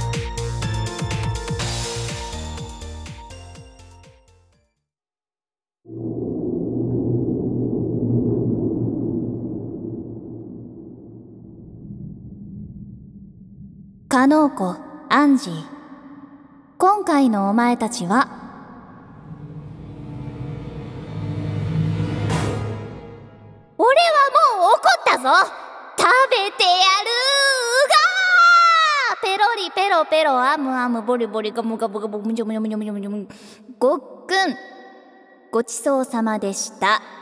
加納子、アンジー、今回のお前たちは俺はもう怒ったぞ。食べてやるがー。ペロリペロペロ、アムアム、ボリボリ、ガムガムガム、むにょむにょむにょむにょむにょ。ごっくんごちそうさまでした。